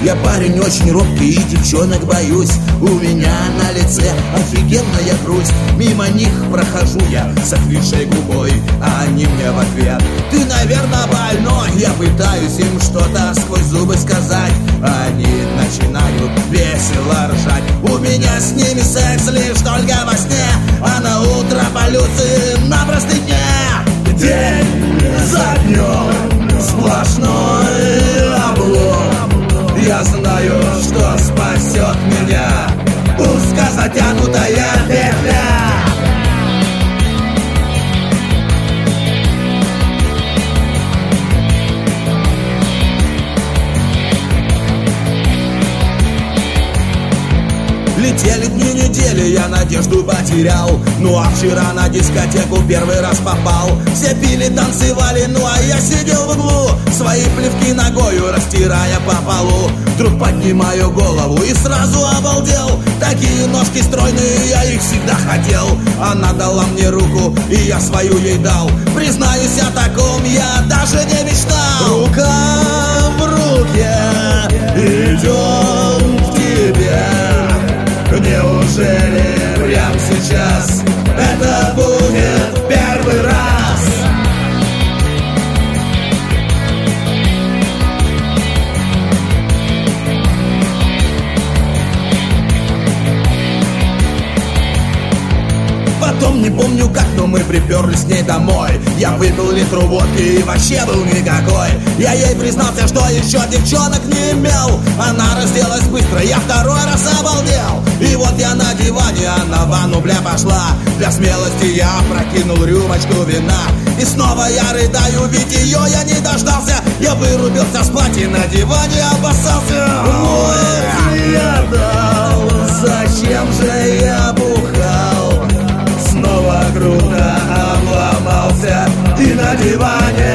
Я парень очень робкий и девчонок боюсь. У меня на лице офигенная грусть. Мимо них прохожу я с отвисшей губой, а они мне в ответ: ты, наверное, больной. Я пытаюсь им что-то сквозь зубы сказать, а они начинают весело ржать. У меня с ними секс лишь только во сне, а на утро полюции на простыне. День за днем сплошной облом. Я знаю, что спасет меня узко затянутая петля. Летели дни недели, я надежду потерял. Ну а вчера на дискотеку первый раз попал. Все пили, танцевали, ну а я сидел в углу, свои плевки ногою растирая по полу. Вдруг поднимаю голову и сразу обалдел. Такие ножки стройные, я их всегда хотел. Она дала мне руку, и я свою ей дал. Признаюсь, о таком я даже не мечтал. Рука в руке идем к тебе. Неужели прямо сейчас это будет первый раз? Потом не помню как, но мы приперлись с ней домой. Я выпил литру водки и вообще был никакой. Я ей признался, что еще девчонок не имел. Она разделась быстро, я второй раз обалдел. И вот я на диване, она в ванну, бля, пошла. Для смелости я прокинул рюмочку вина. И снова я рыдаю, ведь ее я не дождался. Я вырубился с платья, на диване обоссался. Ой, я дал, зачем же я бухал? Снова круто обломался и на диване